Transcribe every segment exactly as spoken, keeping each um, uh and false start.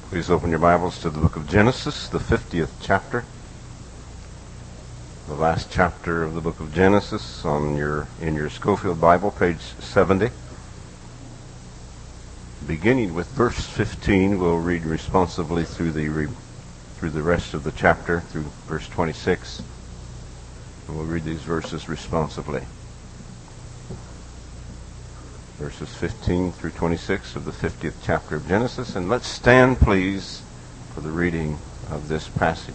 Please open your Bibles to the book of Genesis, the fiftieth chapter. The last chapter of the book of Genesis on your in your Schofield Bible, page seventy. Beginning with verse fifteen, we'll read responsively through the re, through the rest of the chapter, through verse twenty-six. And we'll read these verses responsively. Verses fifteen through twenty-six of the fiftieth chapter of Genesis. And let's stand, please, for the reading of this passage.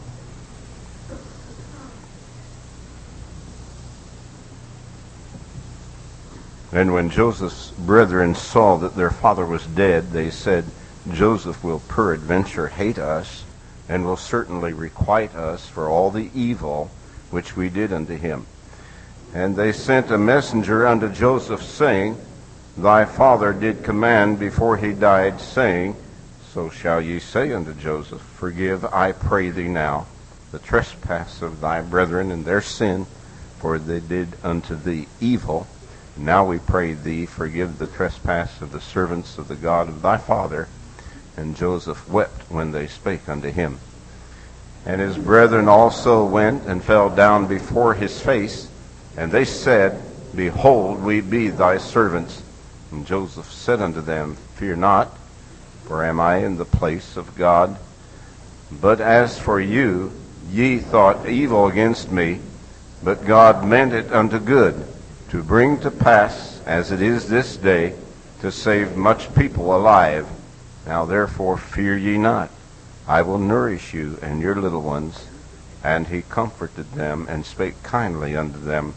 And when Joseph's brethren saw that their father was dead, they said, Joseph will peradventure hate us, and will certainly requite us for all the evil which we did unto him. And they sent a messenger unto Joseph, saying, Thy father did command before he died, saying, So shall ye say unto Joseph, Forgive, I pray thee now, the trespass of thy brethren and their sin, for they did unto thee evil. Now we pray thee, forgive the trespass of the servants of the God of thy father. And Joseph wept when they spake unto him. And his brethren also went and fell down before his face, and they said, Behold, we be thy servants. And Joseph said unto them, Fear not, for am I in the place of God? But as for you, ye thought evil against me, but God meant it unto good, to bring to pass, as it is this day, to save much people alive. Now therefore fear ye not. I will nourish you and your little ones. And he comforted them, and spake kindly unto them.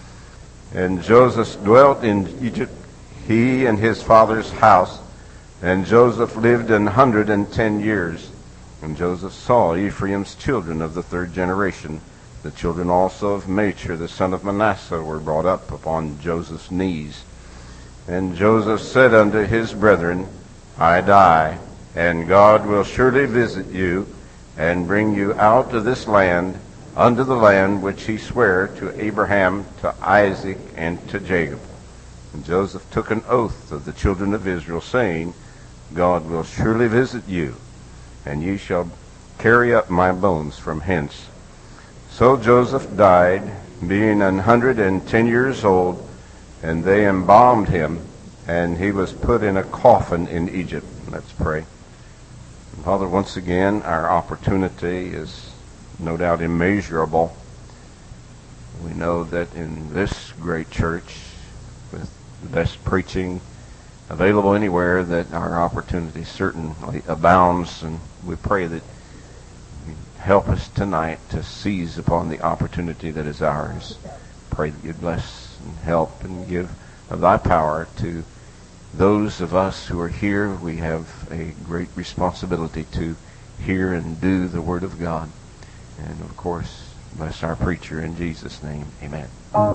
And Joseph dwelt in Egypt, he and his father's house, and Joseph lived an hundred and ten years. And Joseph saw Ephraim's children of the third generation. The children also of Machir, the son of Manasseh, were brought up upon Joseph's knees. And Joseph said unto his brethren, I die, and God will surely visit you, and bring you out of this land, unto the land which he sware to Abraham, to Isaac, and to Jacob. And Joseph took an oath of the children of Israel, saying, God will surely visit you, and ye shall carry up my bones from hence. So Joseph died, being an hundred and ten years old, and they embalmed him, and he was put in a coffin in Egypt. Let's pray. And Father, once again, our opportunity is no doubt immeasurable. We know that in this great church, with the best preaching available anywhere, that our opportunity certainly abounds, and we pray that you help us tonight to seize upon the opportunity that is ours. Pray that you bless and help and give of thy power to those of us who are here. We have a great responsibility to hear and do the Word of God. And of course, bless our preacher in Jesus' name. Amen.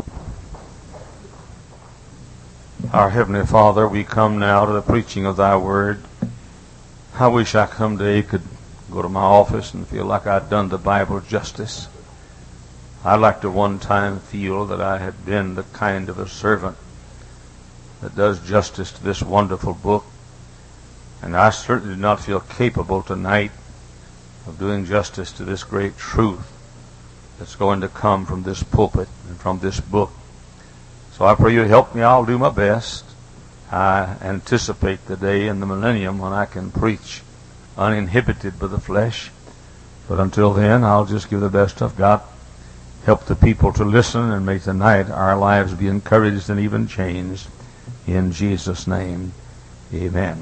Our Heavenly Father, we come now to the preaching of thy word. I wish I come today could go to my office and feel like I'd done the Bible justice. I'd like to one time feel that I had been the kind of a servant that does justice to this wonderful book. And I certainly do not feel capable tonight of doing justice to this great truth that's going to come from this pulpit and from this book. So I pray you help me. I'll do my best. I anticipate the day in the millennium when I can preach uninhibited by the flesh. But until then, I'll just give the best I've got. Help the people to listen, and may tonight our lives be encouraged and even changed. In Jesus' name, amen.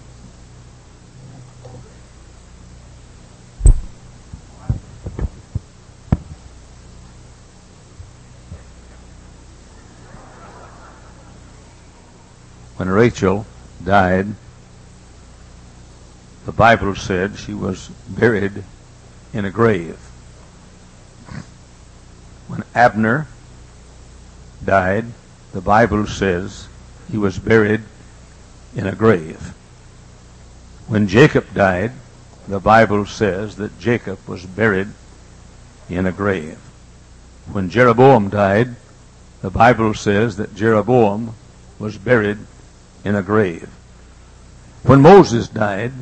When Rachel died, the Bible said she was buried in a grave. When Abner died, the Bible says he was buried in a grave. When Jacob died, the Bible says that Jacob was buried in a grave. When Jeroboam died, the Bible says that Jeroboam was buried in a grave. When Moses died,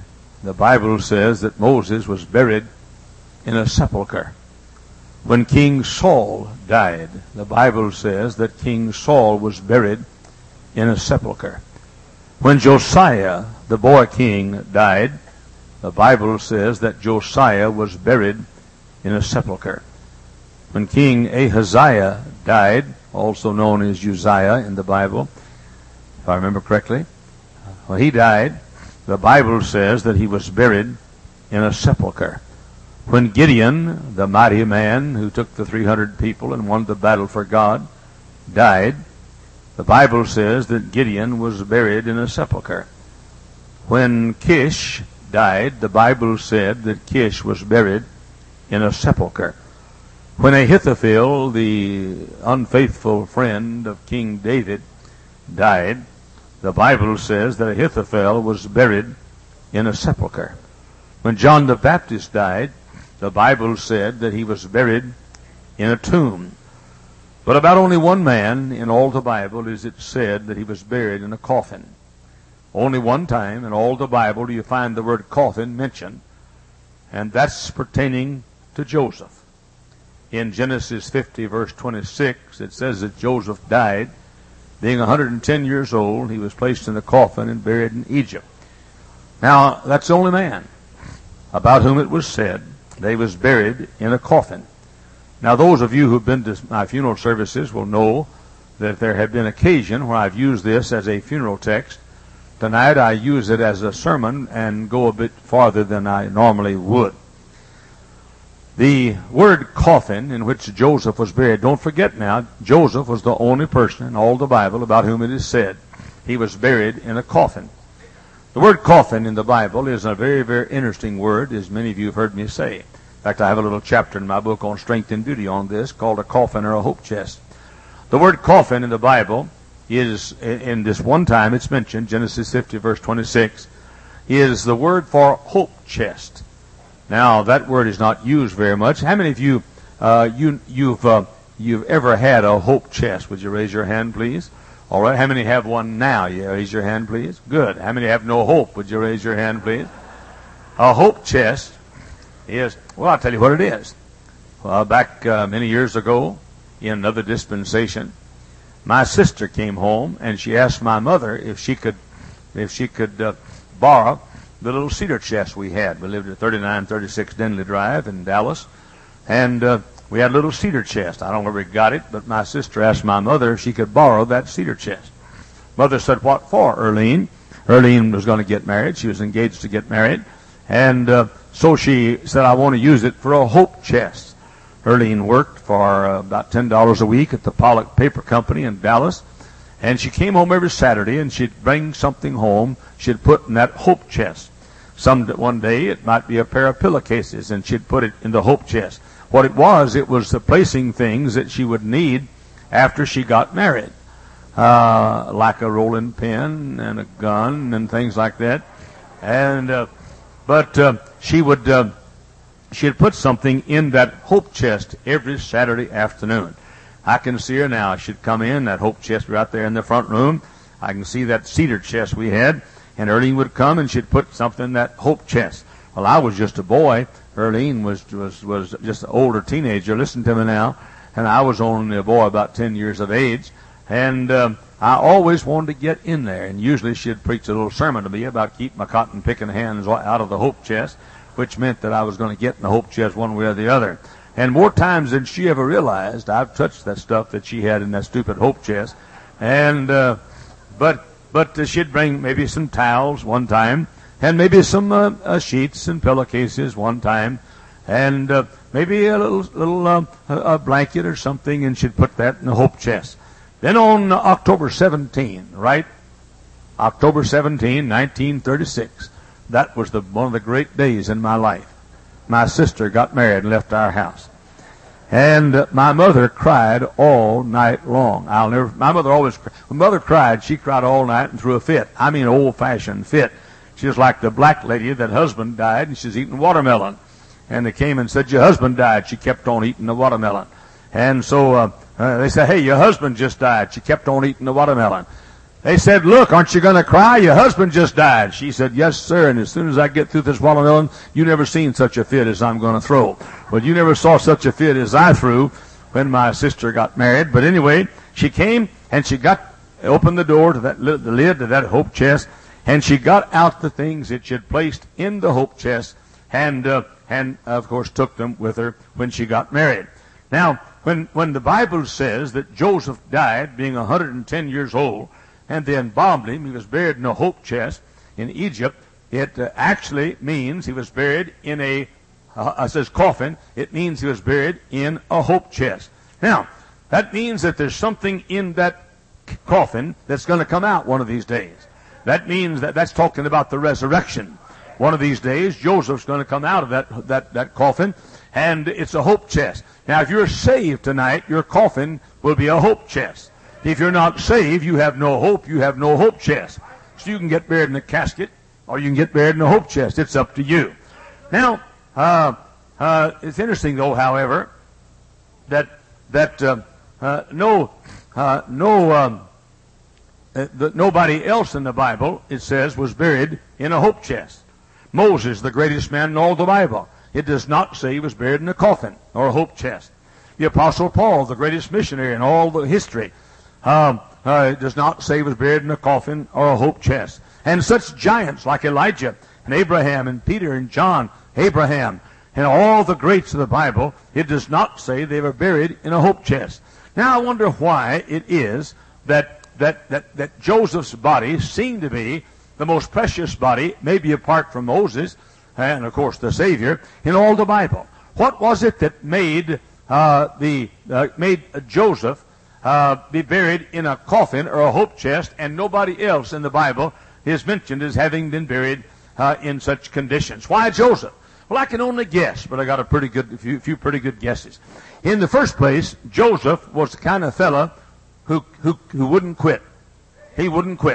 the Bible says that Moses was buried in a sepulcher. When King Saul died, the Bible says that King Saul was buried in a sepulcher. When Josiah, the boy king, died, the Bible says that Josiah was buried in a sepulcher. When King Ahaziah died, also known as Uzziah in the Bible, if I remember correctly, when he died, the Bible says that he was buried in a sepulcher. When Gideon, the mighty man who took the three hundred people and won the battle for God, died, the Bible says that Gideon was buried in a sepulcher. When Kish died, the Bible said that Kish was buried in a sepulcher. When Ahithophel, the unfaithful friend of King David, died, the Bible says that Ahithophel was buried in a sepulcher. When John the Baptist died, the Bible said that he was buried in a tomb. But about only one man in all the Bible is it said that he was buried in a coffin. Only one time in all the Bible do you find the word coffin mentioned, and that's pertaining to Joseph. In Genesis fifty, verse twenty-six, it says that Joseph died, being one hundred ten years old. He was placed in a coffin and buried in Egypt. Now, that's the only man about whom it was said that he was buried in a coffin. Now, those of you who've been to my funeral services will know that there have been occasions where I've used this as a funeral text. Tonight I use it as a sermon and go a bit farther than I normally would. The word coffin in which Joseph was buried, don't forget now, Joseph was the only person in all the Bible about whom it is said he was buried in a coffin. The word coffin in the Bible is a very, very interesting word, as many of you have heard me say. In fact, I have a little chapter in my book on Strength and Beauty on this called a coffin or a hope chest. The word coffin in the Bible is, in this one time it's mentioned, Genesis fifty, verse twenty-six, is the word for hope chest. Now, that word is not used very much. How many of you, uh, you you've uh, you've ever had a hope chest? Would you raise your hand, please? All right. How many have one now? You raise your hand, please. Good. How many have no hope? Would you raise your hand, please? A hope chest is, well, I'll tell you what it is. Well, back uh, many years ago, in another dispensation, my sister came home and she asked my mother if she could, if she could uh, borrow the little cedar chest we had. We lived at thirty-nine thirty-six Denley Drive in Dallas, and uh, we had a little cedar chest. I don't know where we got it, but my sister asked my mother if she could borrow that cedar chest. Mother said, "What for, Earlene?" Earlene was going to get married. She was engaged to get married, and uh, so she said, "I want to use it for a hope chest." Earlene worked for uh, about ten dollars a week at the Pollock Paper Company in Dallas, and she came home every Saturday, and she'd bring something home she'd put in that hope chest. Some one day it might be a pair of pillowcases, and she'd put it in the hope chest. What it was, it was the placing things that she would need after she got married, uh, like a rolling pin and a gun and things like that. And uh, but uh, she would uh, she'd put something in that hope chest every Saturday afternoon. I can see her now. She'd come in, that hope chest right there in the front room. I can see that cedar chest we had. And Earlene would come and she'd put something in that hope chest. Well, I was just a boy. Earlene was was was just an older teenager. Listen to me now. And I was only a boy about ten years of age. And um, I always wanted to get in there. And usually she'd preach a little sermon to me about keep my cotton picking hands out of the hope chest, which meant that I was going to get in the hope chest one way or the other. And more times than she ever realized, I've touched that stuff that she had in that stupid hope chest. And uh, but. But uh, she'd bring maybe some towels one time, and maybe some uh, uh, sheets and pillowcases one time, and uh, maybe a little little uh, a blanket or something, and she'd put that in the hope chest. Then on October seventeenth, right, October seventeenth, nineteen thirty-six, that was the one of the great days in my life. My sister got married and left our house. And uh, my mother cried all night long. I'll never, my mother always, when mother cried, she cried all night and threw a fit. I mean, an old-fashioned fit. She was like the black lady that husband died, and she's eating watermelon. And they came and said, "Your husband died." She kept on eating the watermelon. And so uh, uh, they said, "Hey, your husband just died." She kept on eating the watermelon. They said, look, aren't you going to cry? Your husband just died. She said, yes, sir, and as soon as I get through this watermelon, you never seen such a fit as I'm going to throw. But you never saw such a fit as I threw when my sister got married. But anyway, she came and she got, opened the door to that, the lid to that hope chest, and she got out the things that she had placed in the hope chest, and, uh, and of course took them with her when she got married. Now, when, when the Bible says that Joseph died being one hundred ten years old, and they embalmed him, he was buried in a hope chest in Egypt, it uh, actually means he was buried in a, uh, it says coffin, it means he was buried in a hope chest. Now, that means that there's something in that coffin that's going to come out one of these days. That means that that's talking about the resurrection. One of these days, Joseph's going to come out of that, that, that coffin, and it's a hope chest. Now, if you're saved tonight, your coffin will be a hope chest. If you're not saved, you have no hope. You have no hope chest. So you can get buried in a casket, or you can get buried in a hope chest. It's up to you. Now, uh, uh, it's interesting, though, however, that that uh, uh, no uh, no um, uh, that nobody else in the Bible, it says, was buried in a hope chest. Moses, the greatest man in all the Bible, it does not say he was buried in a coffin or a hope chest. The Apostle Paul, the greatest missionary in all the history, um, uh, it does not say he was buried in a coffin or a hope chest. And such giants like Elijah and Abraham and Peter and John, Abraham, and all the greats of the Bible, it does not say they were buried in a hope chest. Now I wonder why it is that that that, that Joseph's body seemed to be the most precious body, maybe apart from Moses, and of course the Savior, in all the Bible. What was it that made uh, the uh, made Joseph uh, be buried in a coffin or a hope chest, and nobody else in the Bible is mentioned as having been buried uh, in such conditions? Why Joseph? Well, I can only guess, but I got a pretty good, few, few pretty good guesses. In the first place, Joseph was the kind of fella who who who wouldn't quit. He wouldn't quit.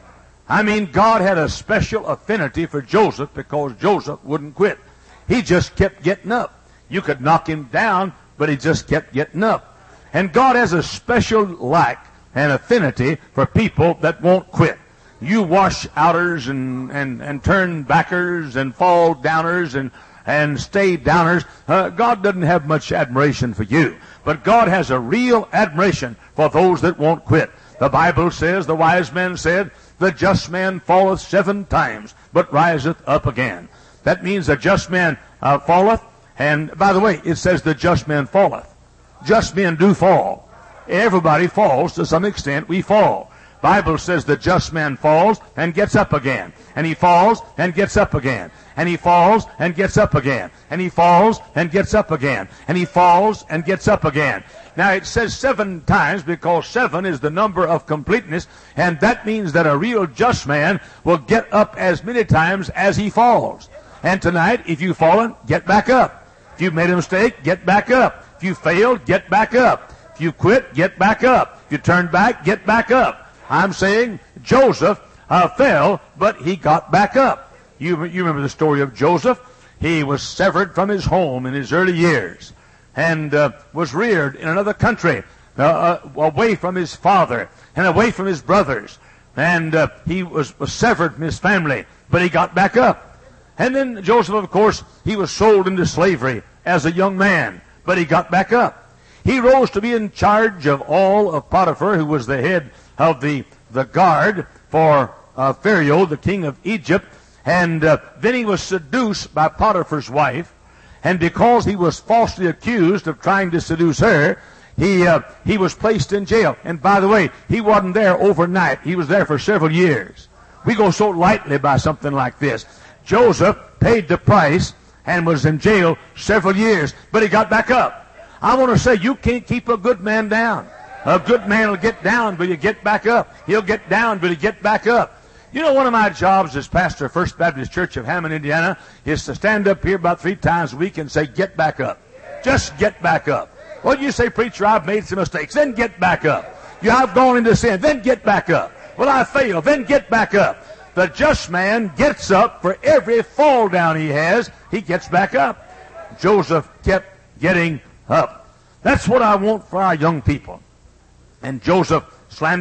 I mean, God had a special affinity for Joseph because Joseph wouldn't quit. He just kept getting up. You could knock him down, but he just kept getting up. And God has a special like and affinity for people that won't quit. You wash outers and, and, and turn backers and fall downers and, and stay downers. Uh, God doesn't have much admiration for you. But God has a real admiration for those that won't quit. The Bible says, the wise man said, the just man falleth seven times, but riseth up again. That means the just man uh, falleth. And by the way, it says the just man falleth. Just men do fall. Everybody falls to some extent. We fall. Bible says the just man falls and gets up again. And he falls and gets up again. And he falls and gets up again. And he falls and gets up again. And he falls and gets up again. Now it says seven times because seven is the number of completeness, and that means that a real just man will get up as many times as he falls. And tonight, if you've fallen, get back up. If you've made a mistake, get back up. If you failed, get back up. If you quit, get back up. If you turn back, get back up. I'm saying Joseph uh, fell, but he got back up. You, you remember the story of Joseph. He was severed from his home in his early years and uh, was reared in another country, uh, uh, away from his father and away from his brothers. And uh, he was, was severed from his family, but he got back up. And then Joseph, of course, he was sold into slavery as a young man, but he got back up. He rose to be in charge of all of Potiphar, who was the head of the, the guard for uh, Pharaoh, the king of Egypt. And uh, then he was seduced by Potiphar's wife. And because he was falsely accused of trying to seduce her, he uh, he was placed in jail. And by the way, he wasn't there overnight. He was there for several years. We go so lightly by something like this. Joseph paid the price and was in jail several years, but he got back up. I want to say, you can't keep a good man down. A good man will get down, but you get back up. He'll get down, but he get back up. You know, one of my jobs as pastor of First Baptist Church of Hammond, Indiana, is to stand up here about three times a week and say, get back up. Just get back up. Well, you say, preacher, I've made some mistakes. Then get back up. You, I've gone into sin. Then get back up. Well, I failed. Then get back up. The just man gets up for every fall down he has. He gets back up. Joseph kept getting up. That's what I want for our young people. And Joseph slandered.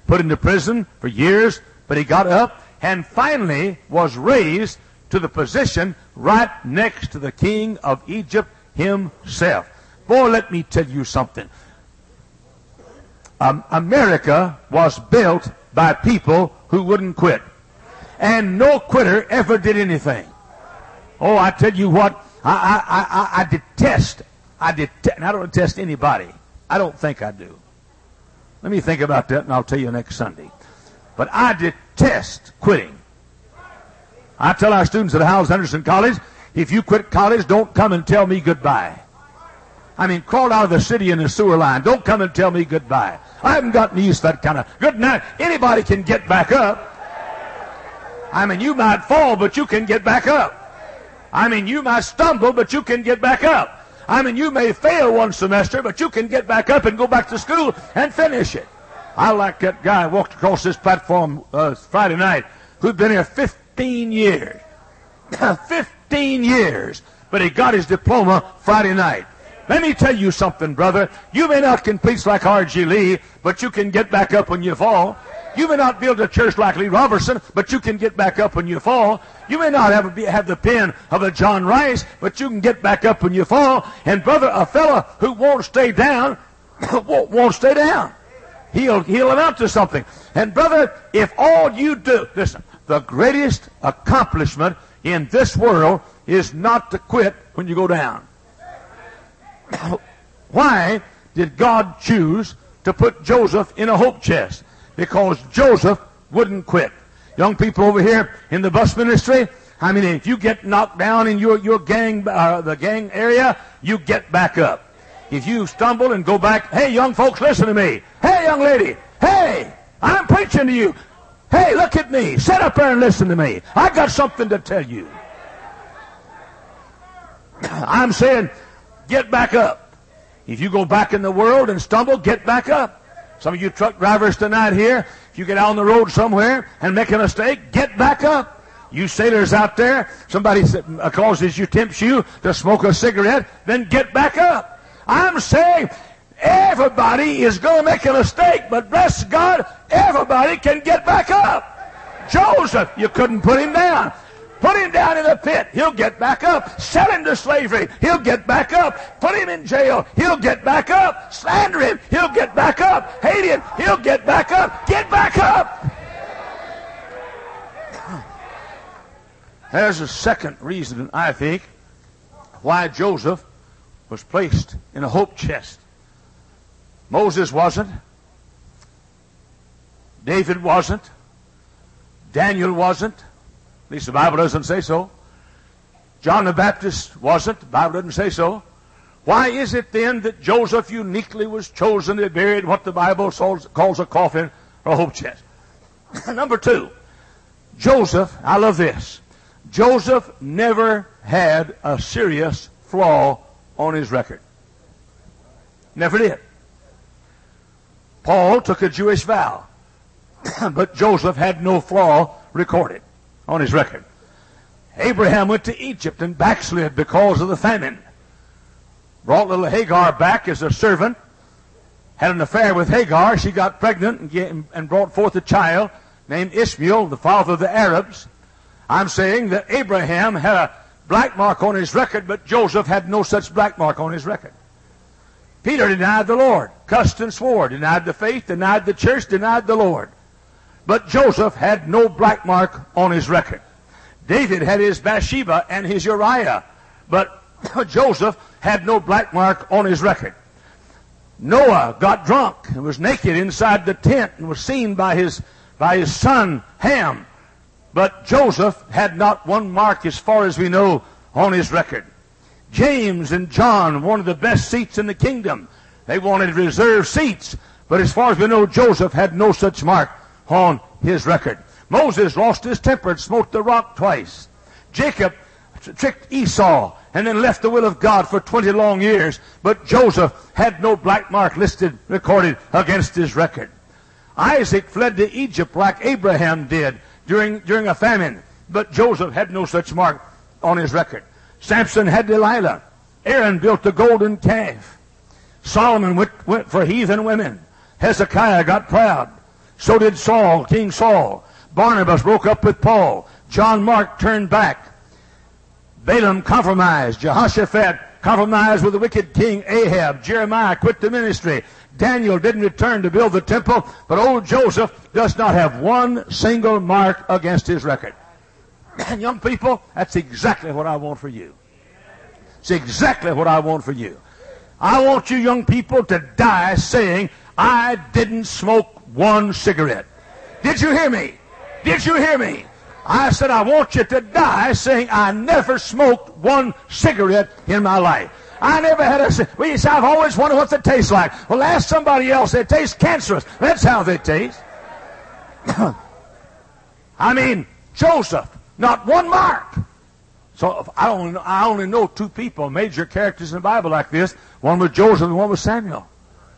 put into prison for years, but he got up and finally was raised to the position right next to the king of Egypt himself. Boy, let me tell you something. Um, America was built by people who wouldn't quit. And no quitter ever did anything. Oh, I tell you what, I, I, I, I detest, I detest, and I don't detest anybody. I don't think I do. Let me think about that and I'll tell you next Sunday. But I detest quitting. I tell our students at Howells Henderson College, if you quit college, don't come and tell me goodbye. I mean, crawl out of the city in the sewer line. Don't come and tell me goodbye. I haven't gotten used to that kind of good night. Anybody can get back up. I mean, you might fall, but you can get back up. I mean, you might stumble, but you can get back up. I mean, you may fail one semester, but you can get back up and go back to school and finish it. I like that guy who walked across this platform uh, Friday night who'd been here fifteen years. fifteen years. But he got his diploma Friday night. Let me tell you something, brother. You may not complete like R G Lee, but you can get back up when you fall. You may not build a church like Lee Robertson, but you can get back up when you fall. You may not have, a, have the pen of a John Rice, but you can get back up when you fall. And brother, a fella who won't stay down, won't, won't stay down. He'll, he'll amount to something. And brother, if all you do, listen, the greatest accomplishment in this world is not to quit when you go down. Why did God choose to put Joseph in a hope chest? Because Joseph wouldn't quit. Young people over here in the bus ministry, I mean, if you get knocked down in your, your gang, uh, the gang area, you get back up. If you stumble and go back, hey, young folks, listen to me. Hey, young lady, hey, I'm preaching to you. Hey, look at me. Sit up there and listen to me. I got something to tell you. I'm saying, get back up. If you go back in the world and stumble, get back up. Some of you truck drivers tonight here, if you get out on the road somewhere and make a mistake, get back up. You sailors out there, somebody causes you, tempts you to smoke a cigarette, then get back up. I'm saying everybody is going to make a mistake, but bless God, everybody can get back up. Joseph, you couldn't put him down. Put him down in a pit, he'll get back up. Sell him to slavery, he'll get back up. Put him in jail, he'll get back up. Slander him, he'll get back up. Hate him, he'll get back up. Get back up! There's a second reason, I think, why Joseph was placed in a hope chest. Moses wasn't. David wasn't. Daniel wasn't. At least the Bible doesn't say so. John the Baptist wasn't. The Bible doesn't say so. Why is it then that Joseph uniquely was chosen to be buried in what the Bible calls a coffin or a hope chest? Number two, Joseph, I love this, Joseph never had a serious flaw on his record. Never did. Paul took a Jewish vow, but Joseph had no flaw recorded on his record. Abraham went to Egypt and backslid because of the famine. Brought little Hagar back as a servant. Had an affair with Hagar. She got pregnant and, get, and brought forth a child named Ishmael, the father of the Arabs. I'm saying that Abraham had a black mark on his record, but Joseph had no such black mark on his record. Peter denied the Lord, cussed and swore, denied the faith, denied the church, denied the Lord. But Joseph had no black mark on his record. David had his Bathsheba and his Uriah, but Joseph had no black mark on his record. Noah got drunk and was naked inside the tent and was seen by his, by his son Ham. But Joseph had not one mark, as far as we know, on his record. James and John wanted the best seats in the kingdom. They wanted reserved seats. But as far as we know, Joseph had no such mark on his record. Moses lost his temper and smote the rock twice. Jacob tricked Esau and then left the will of God for twenty long years. But Joseph had no black mark listed, recorded against his record. Isaac fled to Egypt like Abraham did during, during a famine. But Joseph had no such mark on his record. Samson had Delilah. Aaron built the golden calf. Solomon went, went for heathen women. Hezekiah got proud. So did Saul, King Saul. Barnabas broke up with Paul. John Mark turned back. Balaam compromised. Jehoshaphat compromised with the wicked king Ahab. Jeremiah quit the ministry. Daniel didn't return to build the temple. But old Joseph does not have one single mark against his record. And young people, that's exactly what I want for you. It's exactly what I want for you. I want you young people to die saying, I didn't smoke one cigarette. Did you hear me? Did you hear me? I said, I want you to die saying, I never smoked one cigarette in my life. I never had a... Well, you see, I've always wondered what they taste like. Well, ask somebody else. They taste cancerous. That's how they taste. I mean, Joseph, not one mark. So I only, know, I only know two people, major characters in the Bible like this. One was Joseph and one was Samuel.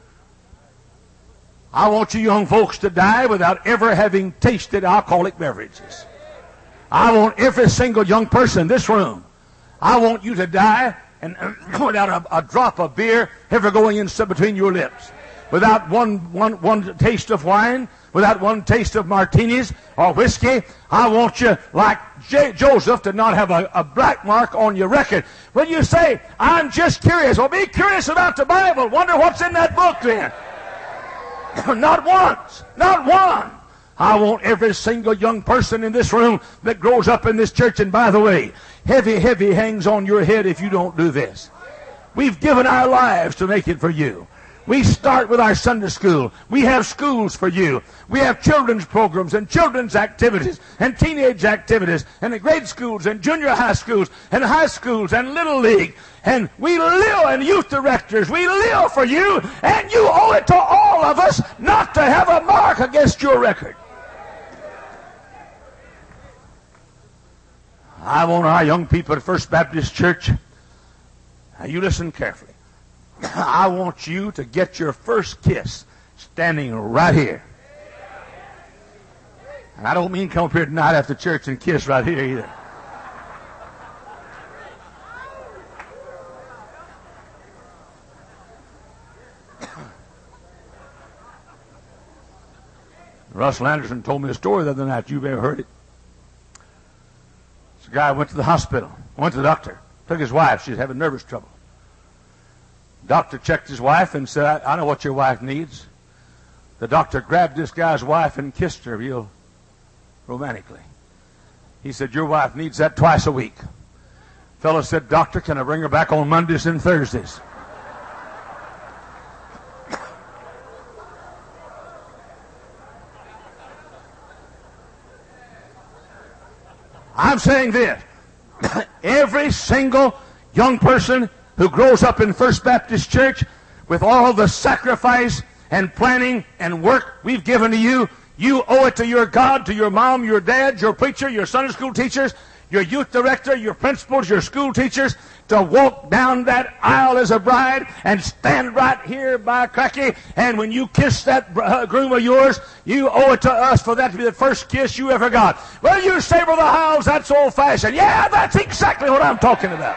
I want you young folks to die without ever having tasted alcoholic beverages. I want every single young person in this room, I want you to die and without a, a drop of beer ever going in between your lips. Without one, one, one taste of wine, without one taste of martinis or whiskey. I want you, like J- Joseph, to not have a, a black mark on your record. When you say, I'm just curious, well, be curious about the Bible. Wonder what's in that book then. Not once. Not one. I want every single young person in this room that grows up in this church. And by the way, heavy, heavy hangs on your head if you don't do this. We've given our lives to make it for you. We start with our Sunday school. We have schools for you. We have children's programs and children's activities and teenage activities and the grade schools and junior high schools and high schools and Little League. And we live, and youth directors, we live for you, and you owe it to all of us not to have a mark against your record. I want our young people at First Baptist Church, now you listen carefully. I want you to get your first kiss standing right here. And I don't mean come up here tonight after church and kiss right here either. Russell Anderson told me a story the other night. You've ever heard it? This guy went to the hospital, went to the doctor, took his wife. She was having nervous trouble. Doctor checked his wife and said, I, I know what your wife needs. The doctor grabbed this guy's wife and kissed her real romantically. He said, your wife needs that twice a week. Fellow said, doctor, can I bring her back on Mondays and Thursdays? I'm saying this. Every single young person who grows up in First Baptist Church with all the sacrifice and planning and work we've given to you, you owe it to your God, to your mom, your dad, your preacher, your Sunday school teachers, your youth director, your principals, your school teachers, to walk down that aisle as a bride and stand right here by Cracky. And when you kiss that groom of yours, you owe it to us for that to be the first kiss you ever got. Well, you say, Brother Howells, that's old-fashioned. Yeah, that's exactly what I'm talking about.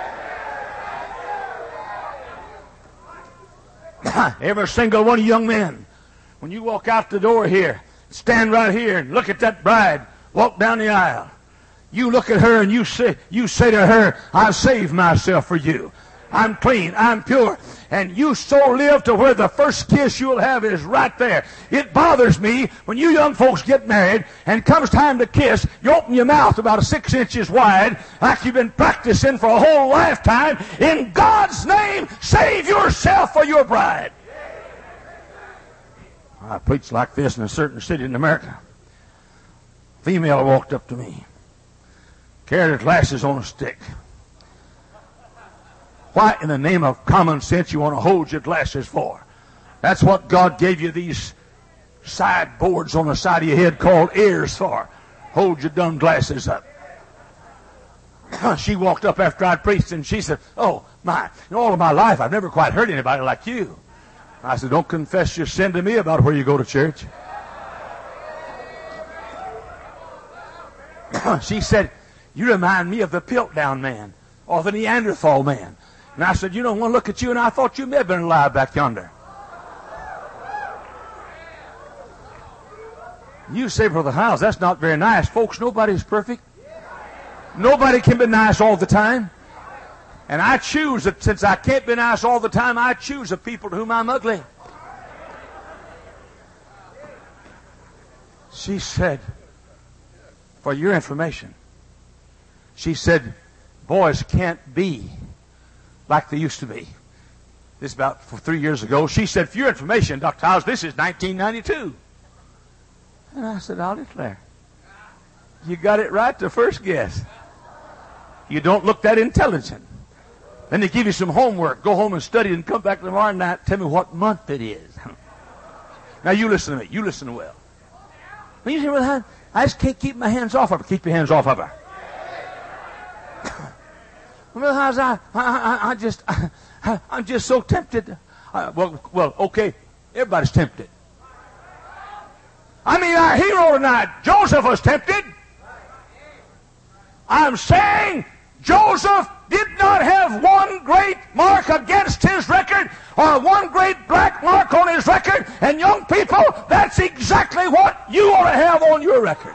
Every single one of you young men, when you walk out the door here, stand right here and look at that bride, walk down the aisle. You look at her and you say, you say to her, I've saved myself for you. I'm clean. I'm pure. And you so live to where the first kiss you'll have is right there. It bothers me when you young folks get married and comes time to kiss, you open your mouth about six inches wide like you've been practicing for a whole lifetime. In God's name, save yourself for your bride. I preached like this in a certain city in America. A female walked up to me, carried her glasses on a stick. Why in the name of common sense you want to hold your glasses for? That's what God gave you these side boards on the side of your head called ears for. Hold your dumb glasses up. She walked up after I'd preached and she said, oh my, in all of my life I've never quite heard anybody like you. I said, don't confess your sin to me about where you go to church. She said, you remind me of the Piltdown man or the Neanderthal man. And I said, you don't want to look at you, and I thought you may have been alive back yonder. You say, Brother Hiles, that's not very nice. Folks, nobody's perfect. Nobody can be nice all the time. And I choose that since I can't be nice all the time, I choose the people to whom I'm ugly. She said, for your information, she said, boys can't be like they used to be. This is about three years ago. She said, for your information, Doctor Hiles, this is nineteen ninety-two. And I said, I'll declare. You got it right the first guess. You don't look that intelligent. Then they give you some homework. Go home and study and come back tomorrow night. Tell me what month it is. Now you listen to me. You listen well. When you say, well, I just can't keep my hands off of her. Keep your hands off of her. Well, how's I, I, I, I just, I, I'm just so tempted. Uh, well, well, okay. Everybody's tempted. I mean, our hero tonight, Joseph, was tempted. I'm saying Joseph did not have one great mark against his record or one great black mark on his record. And young people, that's exactly what you ought to have on your record.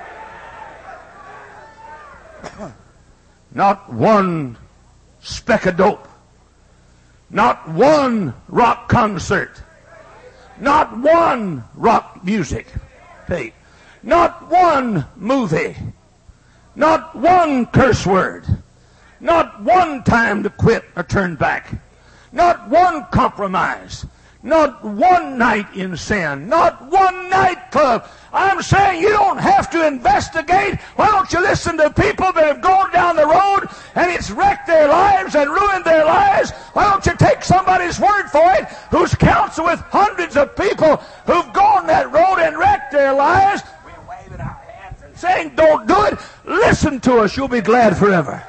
Not one speck of dope. Not one rock concert. Not one rock music tape. Not one movie. Not one curse word. Not one time to quit or turn back. Not one compromise. Not one night in sin. Not one nightclub. I'm saying you don't have to investigate. Why don't you listen to people that have gone down the road and it's wrecked their lives and ruined their lives? Why don't you take somebody's word for it who's counseled with hundreds of people who've gone that road and wrecked their lives? We're waving our hands and saying, don't do it. Listen to us. You'll be glad forever.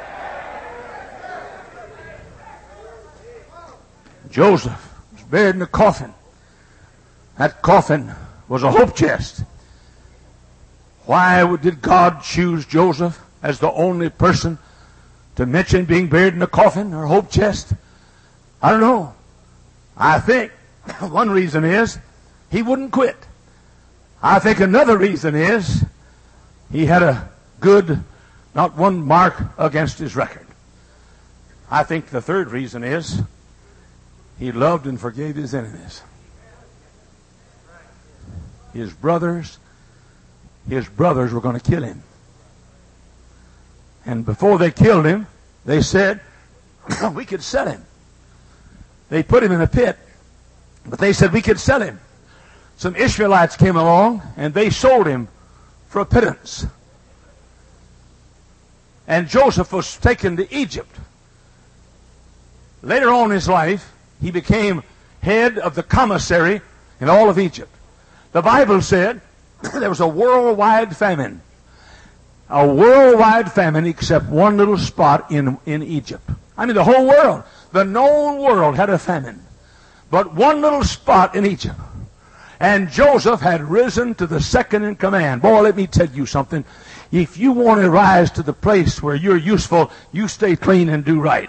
Joseph was buried in a coffin. That coffin was a hope chest. Why did God choose Joseph as the only person to mention being buried in a coffin or hope chest? I don't know. I think one reason is he wouldn't quit. I think another reason is he had a good, not one mark against his record. I think the third reason is he loved and forgave his enemies. His brothers, his brothers were going to kill him. And before they killed him, they said, we could sell him. They put him in a pit, but they said we could sell him. Some Ishmaelites came along, and they sold him for a pittance. And Joseph was taken to Egypt. Later on in his life, he became head of the commissary in all of Egypt. The Bible said there was a worldwide famine. A worldwide famine except one little spot in, in Egypt. I mean, the whole world, the known world had a famine. But one little spot in Egypt. And Joseph had risen to the second in command. Boy, let me tell you something. If you want to rise to the place where you're useful, you stay clean and do right.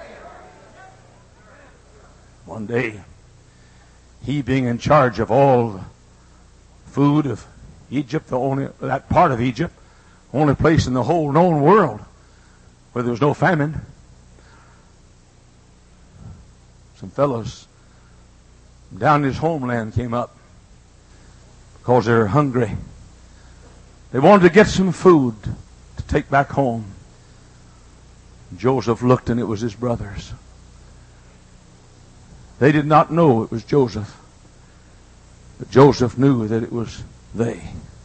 One day, he being in charge of all the food of Egypt, the only that part of Egypt, only place in the whole known world where there was no famine. Some fellows down in his homeland came up because they were hungry. They wanted to get some food to take back home. Joseph looked, and it was his brothers. They did not know it was Joseph. But Joseph knew that it was they.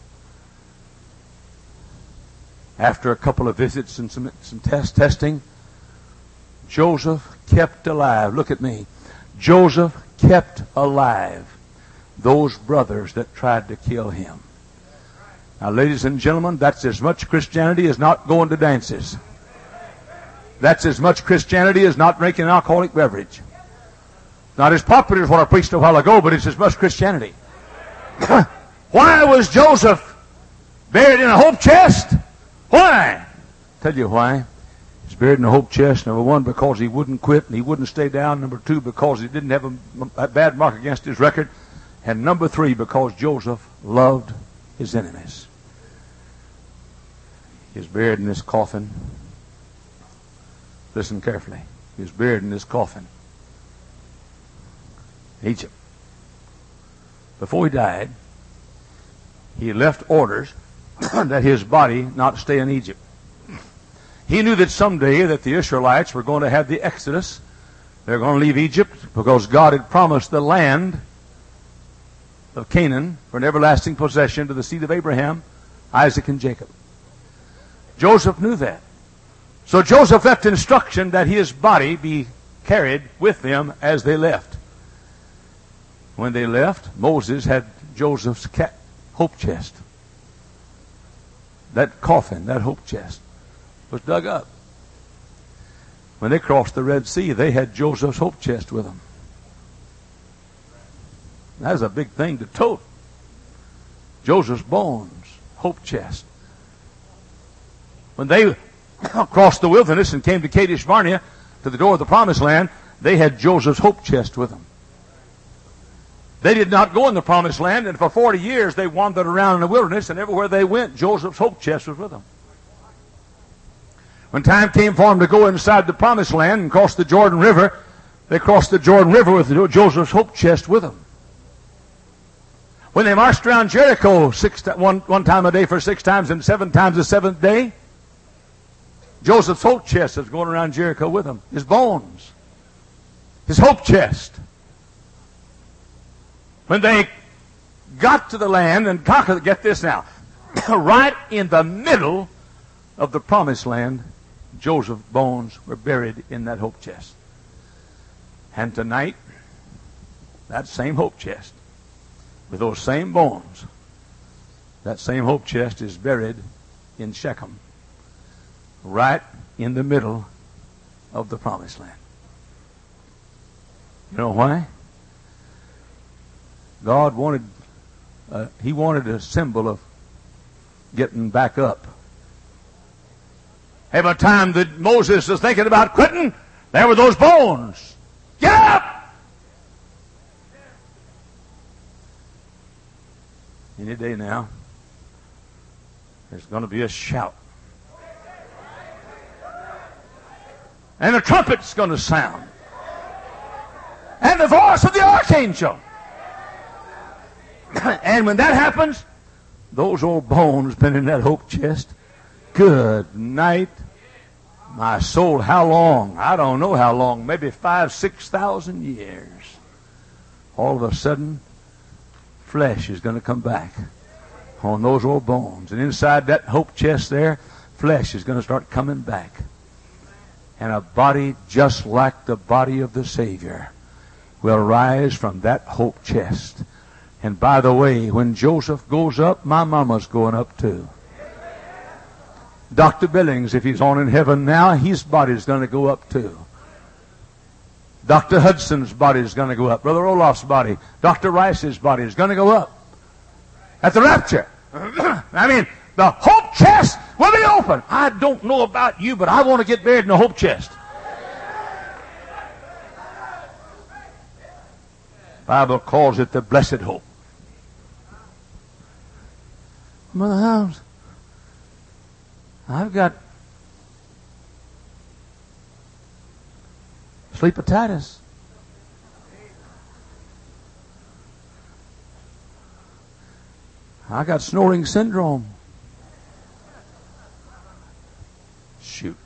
After a couple of visits and some, some test testing, Joseph kept alive. Look at me. Joseph kept alive those brothers that tried to kill him. Now, ladies and gentlemen, that's as much Christianity as not going to dances. That's as much Christianity as not drinking an alcoholic beverage. Not as popular as what I preached a while ago, but it's as much Christianity. Why was Joseph buried in a hope chest? Why? Tell you why. He's buried in a hope chest, number one, because he wouldn't quit and he wouldn't stay down. Number two, because he didn't have a, a bad mark against his record. And number three, because Joseph loved his enemies. He was buried in this coffin. Listen carefully. He was buried in this coffin. Egypt. Before he died, he left orders that his body not stay in Egypt. He knew that someday that the Israelites were going to have the Exodus. They're going to leave Egypt because God had promised the land of Canaan for an everlasting possession to the seed of Abraham, Isaac, and Jacob. Joseph knew that. So Joseph left instruction that his body be carried with them as they left. When they left, Moses had Joseph's hope chest. That coffin, that hope chest, was dug up. When they crossed the Red Sea, they had Joseph's hope chest with them. That was a big thing to tote. Joseph's bones, hope chest. When they crossed the wilderness and came to Kadesh Barnea, to the door of the promised land, they had Joseph's hope chest with them. They did not go in the promised land, and for forty years they wandered around in the wilderness, and everywhere they went, Joseph's hope chest was with them. When time came for them to go inside the promised land and cross the Jordan River, they crossed the Jordan River with Joseph's hope chest with them. When they marched around Jericho six, one, one time a day for six times and seven times the seventh day, Joseph's hope chest was going around Jericho with him. His bones. His hope chest. When they got to the land and conquered, get this now, right in the middle of the promised land, Joseph's bones were buried in that hope chest. And tonight, that same hope chest, with those same bones, that same hope chest is buried in Shechem, right in the middle of the promised land. You know why? God wanted, uh, He wanted a symbol of getting back up. Every time that Moses was thinking about quitting, there were those bones. Get up! Any day now, there's going to be a shout. And the trumpet's going to sound. And the voice of the archangel. And when that happens, those old bones been in that hope chest. Good night, my soul. How long? I don't know how long. Maybe five, six thousand years. All of a sudden, flesh is going to come back on those old bones. And inside that hope chest there, flesh is going to start coming back. And a body just like the body of the Savior will rise from that hope chest. And by the way, when Joseph goes up, my mama's going up too. Doctor Billings, if he's on in heaven now, his body's going to go up too. Doctor Hudson's body is going to go up. Brother Olaf's body, Doctor Rice's body is going to go up. At the rapture. I mean, the hope chest will be open. I don't know about you, but I want to get buried in the hope chest. The Bible calls it the blessed hope. Mother House, I've got sleepitis. I got snoring syndrome. Shoot.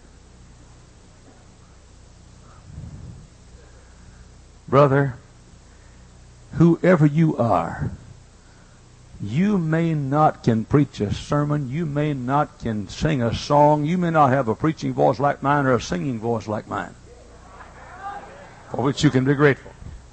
Brother, whoever you are, you may not can preach a sermon, you may not can sing a song, you may not have a preaching voice like mine or a singing voice like mine, for which you can be grateful.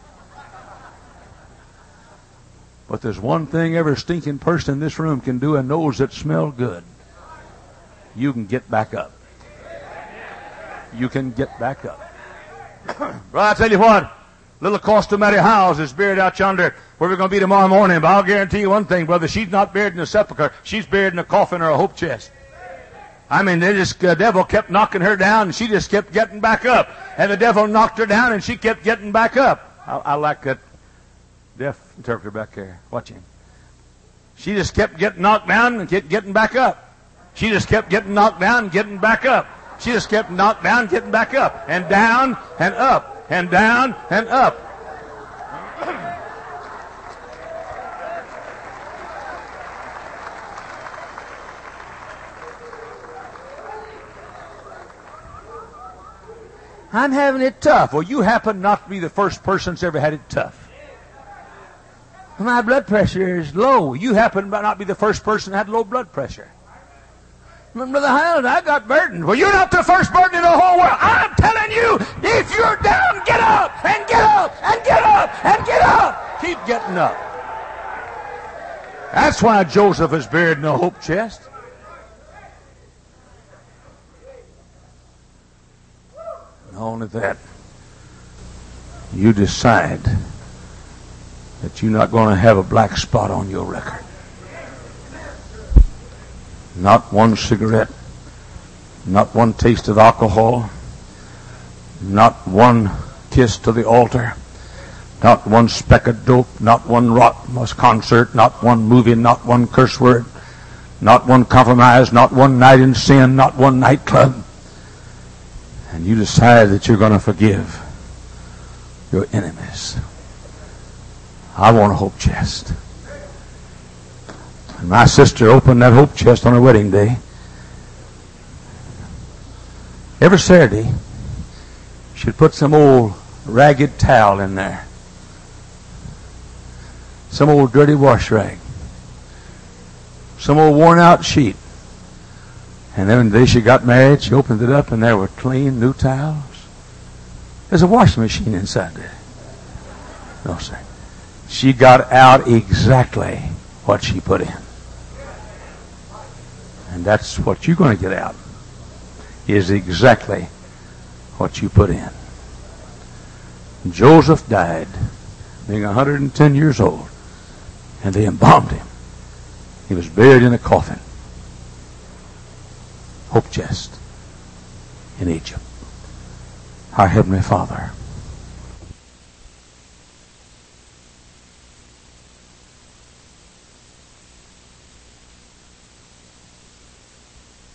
But there's one thing every stinking person in this room can do, a nose that smells good. You can get back up. You can get back up. Well, I tell you what, little Costa Mary Howes is buried out yonder where we're going to be tomorrow morning. But I'll guarantee you one thing, brother. She's not buried in a sepulcher. She's buried in a coffin or a hope chest. I mean, the uh, devil kept knocking her down, and she just kept getting back up. And the devil knocked her down, and she kept getting back up. I, I like that deaf interpreter back there. Watch him. She just kept getting knocked down and get, getting back up. She just kept getting knocked down and getting back up. She just kept knocked down and getting back up. And down and up. And down and up. I'm having it tough. Well, you happen not to be the first person that's ever had it tough. My blood pressure is low. You happen to not be the first person that had low blood pressure. Brother Highland, I got burdened. Well, you're not the first burden in the whole world. I'm telling you, if you're down, get up, and get up, and get up, and get up. Keep getting up. That's why Joseph is buried in a hope chest. Not only that, you decide that you're not going to have a black spot on your record. Not one cigarette, not one taste of alcohol, not one kiss to the altar, not one speck of dope, not one rock concert, not one movie, not one curse word, not one compromise, not one night in sin, not one nightclub. And you decide that you're going to forgive your enemies. I want a hope chest. And my sister opened that hope chest on her wedding day. Every Saturday, she'd put some old ragged towel in there. Some old dirty wash rag. Some old worn out sheet. And then the day she got married, she opened it up and there were clean new towels. There's a washing machine inside there. No, sir. She got out exactly what she put in. And that's what you're going to get out, is exactly what you put in. Joseph died being one hundred ten years old, and they embalmed him. He was buried in a coffin. Hope chest in Egypt. Our Heavenly Father,